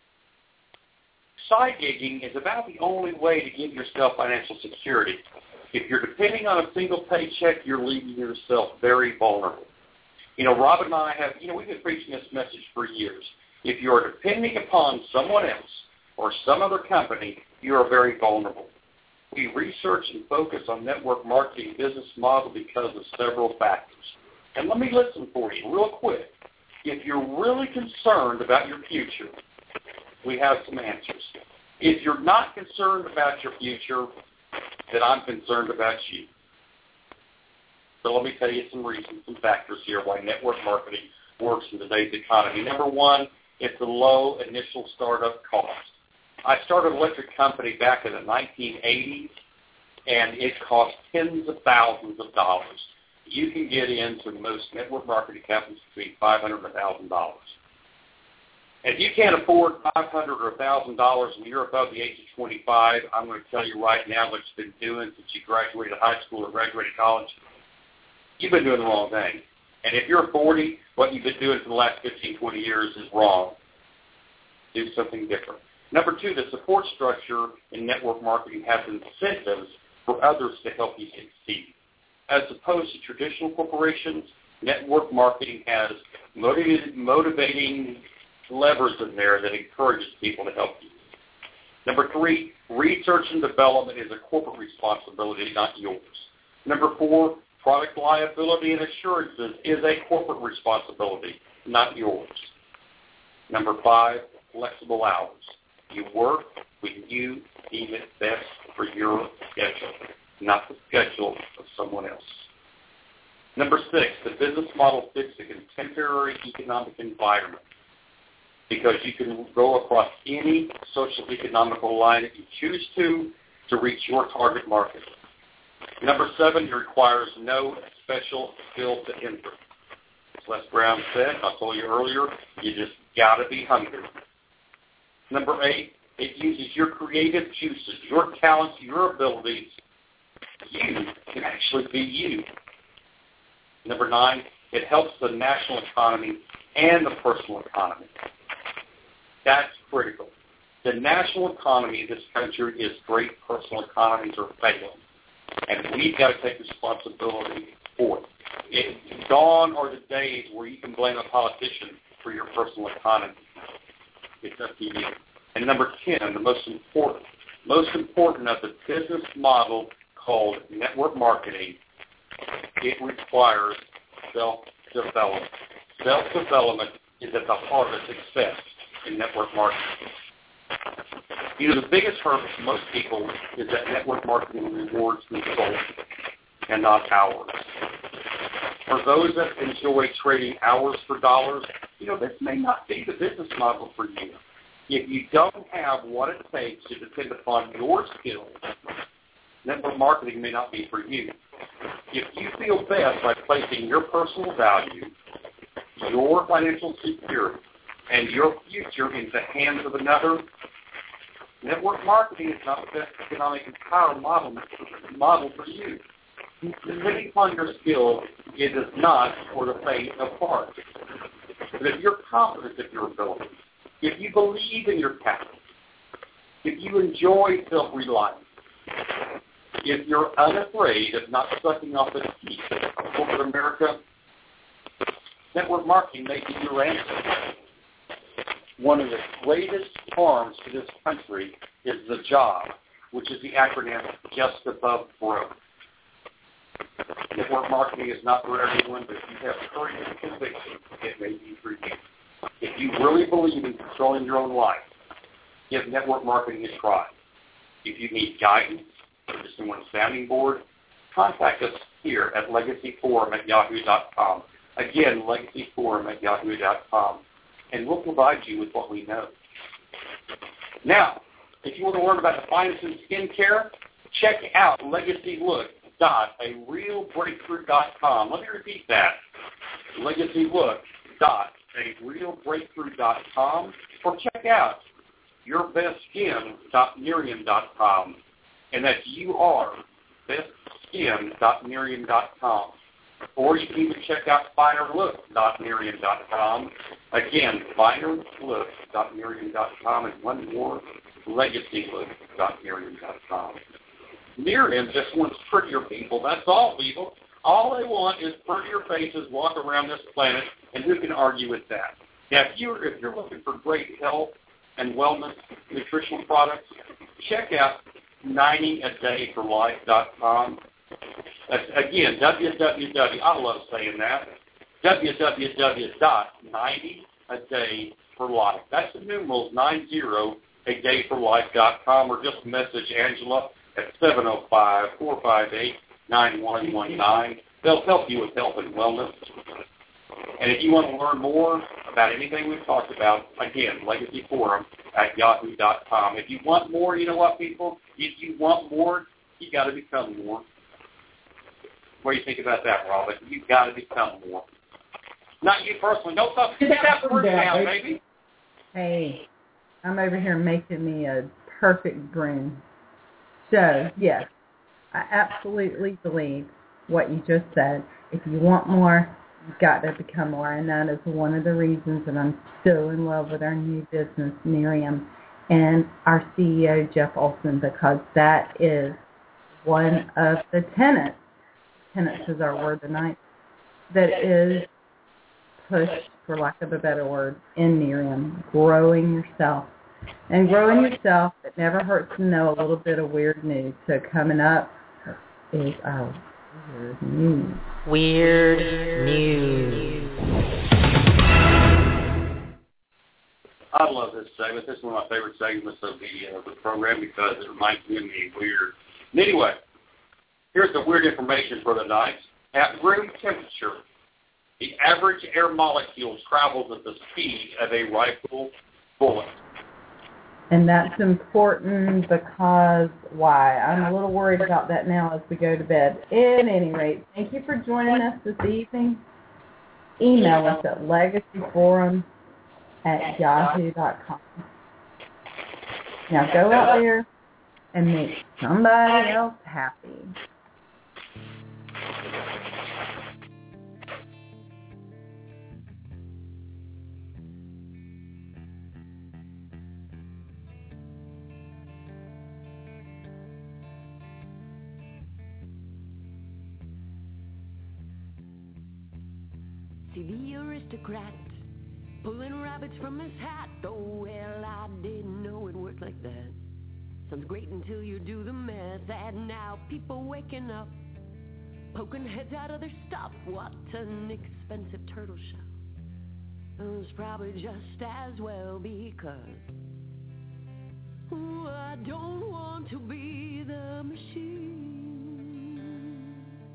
Side gigging is about the only way to give yourself financial security. If you're depending on a single paycheck, you're leaving yourself very vulnerable. You know, Robin and I have, you know, we've been preaching this message for years. If you are depending upon someone else or some other company, you are very vulnerable. We research and focus on network marketing business model because of several factors. And let me listen for you real quick. If you're really concerned about your future, we have some answers. If you're not concerned about your future, then I'm concerned about you. So let me tell you some reasons, some factors here why network marketing works in today's economy. Number one, it's a low initial startup cost. I started an electric company back in the nineteen eighties, and it cost tens of thousands of dollars. You can get into most network marketing companies between five hundred dollars and one thousand dollars. And if you can't afford five hundred dollars or one thousand dollars and you're above the age of twenty-five, I'm going to tell you right now what you've been doing since you graduated high school or graduated college. You've been doing the wrong thing. And if you're forty, what you've been doing for the last fifteen, twenty years is wrong. Do something different. Number two, the support structure in network marketing has incentives for others to help you succeed. As opposed to traditional corporations, network marketing has motivated, motivating levers in there that encourages people to help you. Number three, research and development is a corporate responsibility, not yours. Number four, product liability and assurances is a corporate responsibility, not yours. Number five, flexible hours. You work when you deem it best for your schedule, not the schedule of someone else. Number six, the business model fits a contemporary economic environment because you can go across any social economical line if you choose to to reach your target market. Number seven, it requires no special skill to enter. As Les Brown said, I told you earlier, you just got to be hungry. Number eight, it uses your creative juices, your talents, your abilities. You can actually be you. Number nine, it helps the national economy and the personal economy. That's critical. The national economy of this country is great. Personal economies are failing. And we've got to take responsibility for it. it. Gone are the days where you can blame a politician for your personal economy. It's up to you. And number ten, the most important, most important of the business model called network marketing, it requires self-development. Self-development is at the heart of success in network marketing. You know, the biggest hurdle for most people is that network marketing rewards results and not hours. For those that enjoy trading hours for dollars, you know, this may not be the business model for you. If you don't have what it takes to depend upon your skills, network marketing may not be for you. If you feel best by placing your personal value, your financial security, and your future into the hands of another, network marketing is not the best economic power model, model for you. Depending upon your skills, it is not for the faint of heart. But if you're confident in your ability, if you believe in your talent, if you enjoy self-reliance, if you're unafraid of not sucking off the teeth of corporate America, network marketing may be your answer. One of the greatest harms to this country is the job, which is the acronym just above growth. Network marketing is not for everyone, but if you have courage and conviction, it may be for you. If you really believe in controlling your own life, give network marketing a try. If you need guidance or just want a sounding board, contact us here at legacy forum at yahoo dot com. Again, legacy forum at yahoo dot com. And we'll provide you with what we know. Now, if you want to learn about the finest in skincare, check out legacy look dot a real breakthrough dot com. Let me repeat that. legacy look dot a real breakthrough dot com, or check out your best skin dot miriam dot com. And that's U R, best skin dot miriam dot com. Or you can even check out finer look dot miriam dot com. Again, finer look dot miriam dot com, and one more, legacy look dot miriam dot com. Miriam just wants prettier people. That's all, people. All they want is prettier faces walk around this planet, and who can argue with that? Now, if you're, if you're looking for great health and wellness nutritional products, check out ninety a day for life dot com. That's, again, www, I love saying that, www dot ninety a day for life. That's the numerals, ninety a day for life dot com, or just message Angela at seven oh five, four five eight, nine one one nine. They'll help you with health and wellness. And if you want to learn more about anything we've talked about, again, Legacy Forum at yahoo dot com. If you want more, you know what, people? If you want more, you got to become more. What do you think about that, Robin? You've got to become more. Not you personally. Don't stop. Get that word down, baby. Hey, I'm over here making me a perfect broom. So, yes, I absolutely believe what you just said. If you want more, you've got to become more. And that is one of the reasons that I'm so in love with our new business, Miriam, and our C E O, Jeff Olson, because that is one of the tenets. Tenets is our word tonight, that is pushed, for lack of a better word, in Miriam, growing yourself. And growing yourself, it never hurts to know a little bit of weird news. So coming up is our Weird news. Weird news. I love this segment. This is one of my favorite segments of the, uh, the program because it reminds me of me weird. And anyway, here's the weird information for the night. At room temperature, the average air molecule travels at the speed of a rifle bullet. And that's important because why? I'm a little worried about that now as we go to bed. At any rate, thank you for joining us this evening. Email us at legacyforum at yahoo dot com. Now go out there and make somebody else happy. See the aristocrat pulling rabbits from his hat. Oh, well, I didn't know it worked like that. Sounds great until you do the math. And now people waking up, poking heads out of their stuff. What an expensive turtle shell. It was probably just as well because ooh, I don't want to be the machine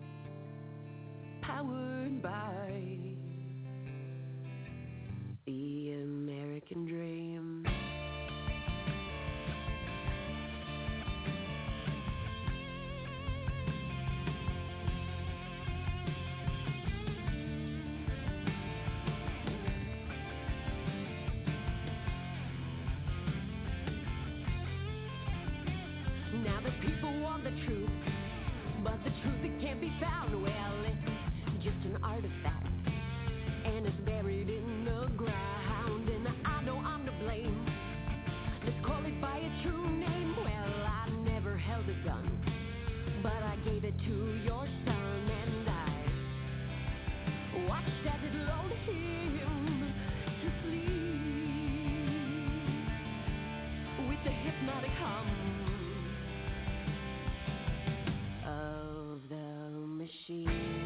powered by the American dream. Now the people want the truth, but the truth it can't be found. Well, it's just an artifact, and it's buried in the ground. And I know I'm to blame. Let's call it by its true name. Well, I never held a gun, but I gave it to your son, and I watched as it lulled him to sleep with the hypnotic hum of the machine.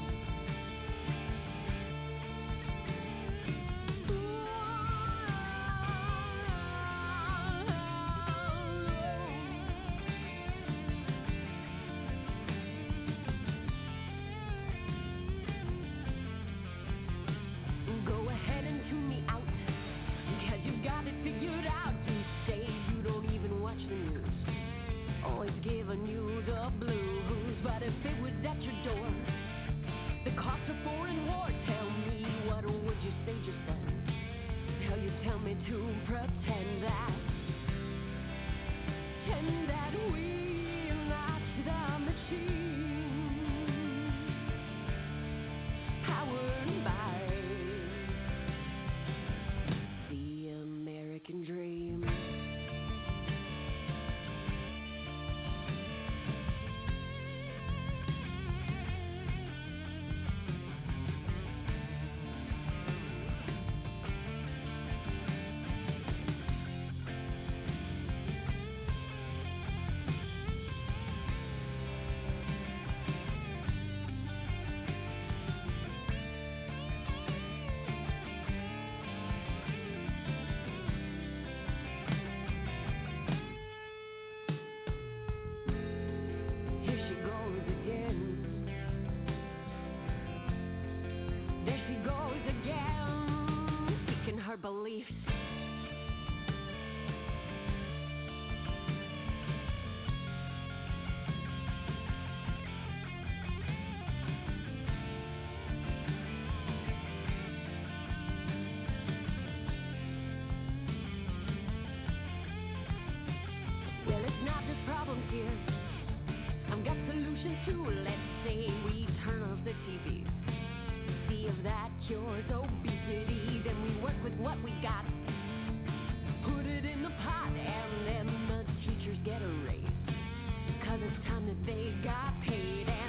Go ahead and tune me out, cause you got it figured out. You say you don't even watch the news, always giving you the blues. But if it was at your door, the cost of foreign war, tell me, what would you say just then? Hell, you tell me to pretend that, pretend that we're not the machine powered by the American dream. Here she goes again. There she goes again, speaking her beliefs. Well, it's not just problems here. I've got solutions too. Let's say we turn off the T V. See if that cures obesity. Then we work with what we got. Put it in the pot and then the teachers get a raise. Cause it's time that they got paid. And